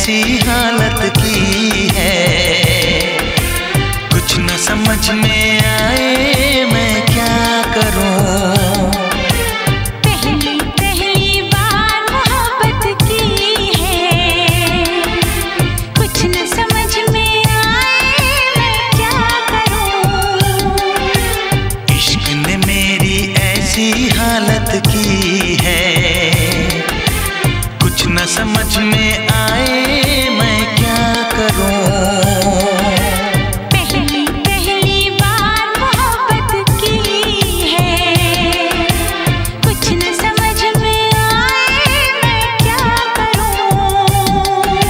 ऐसी हालत की है, कुछ न समझ में आए मैं क्या करूं। पहली बार मोहब्बत की है, कुछ न समझ में आए मैं क्या करूं। इश्क ने मेरी ऐसी हालत की है, कुछ न समझ में आए मैं क्या करूं। पहली बार मोहब्बत की है, कुछ न समझ में आए मैं क्या करूं।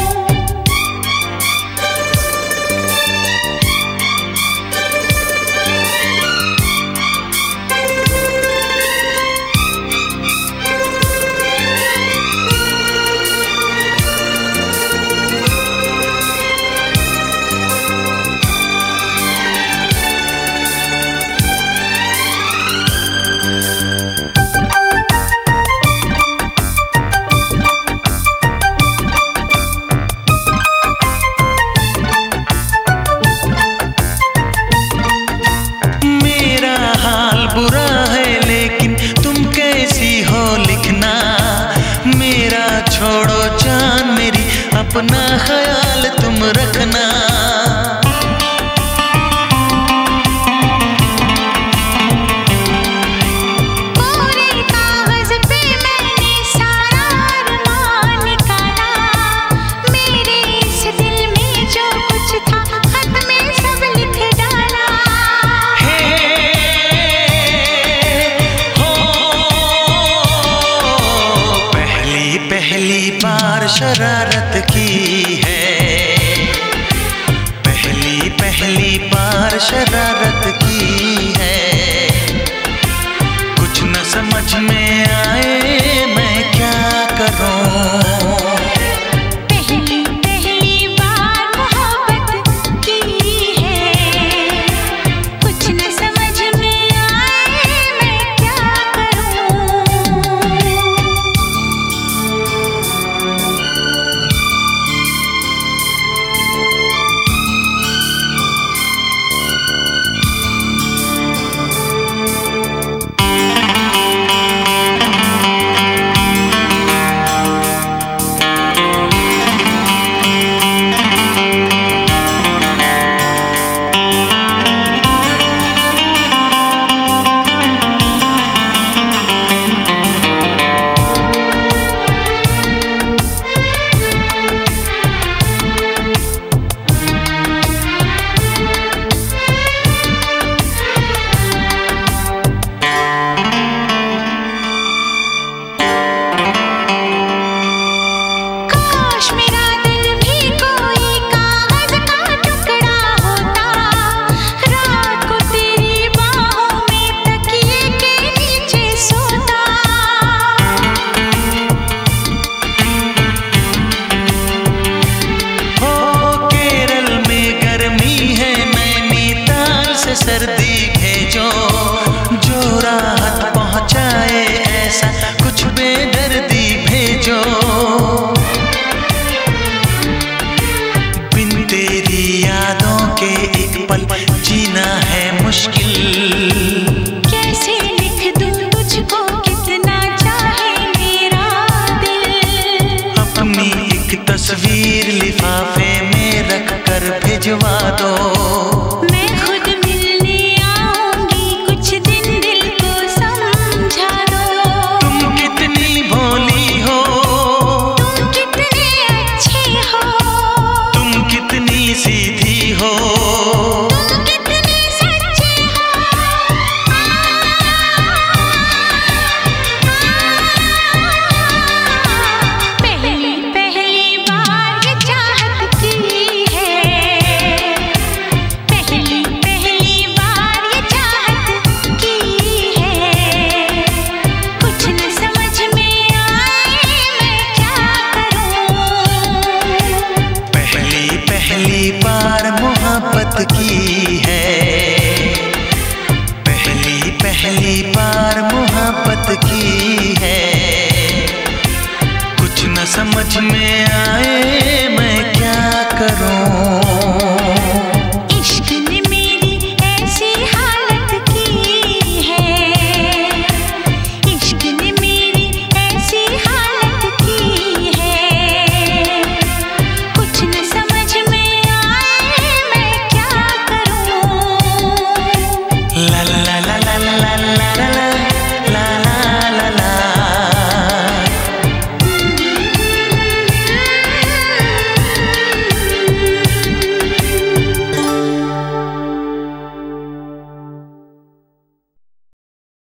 बुरा है लेकिन तुम कैसी हो लिखना, मेरा छोड़ो जान मेरी, अपना ख्याल तुम रखना। पूरे कागज पे मैंने सारा अरमान निकाला, मेरे इस दिल में जो कुछ था खत में सब लिख डाला। पहली बार शरारत की है, पहली बार शरारत की है, कुछ न समझ में आए मैं क्या करूं। पहली बार मोहब्बत की है, कुछ न समझ में आए मैं क्या करूं। सर्दी भेजो जो राहत पहुंचाए, ऐसा कुछ बेदर्दी भेजो। बिन तेरी यादों के एक पल जीना है मुश्किल, कैसे लिख दूं तुझको कितना चाहे मेरा दिल। अपनी एक तस्वीर लिफाफे में रख कर भिजवा दो। सीधी हो तुम कितने सच्चे हो, पहली बार ये चाहत की है, पहली बार ये चाहत की है, कुछ न समझ में आए मैं क्या करूं। पहली बार मोहब्बत की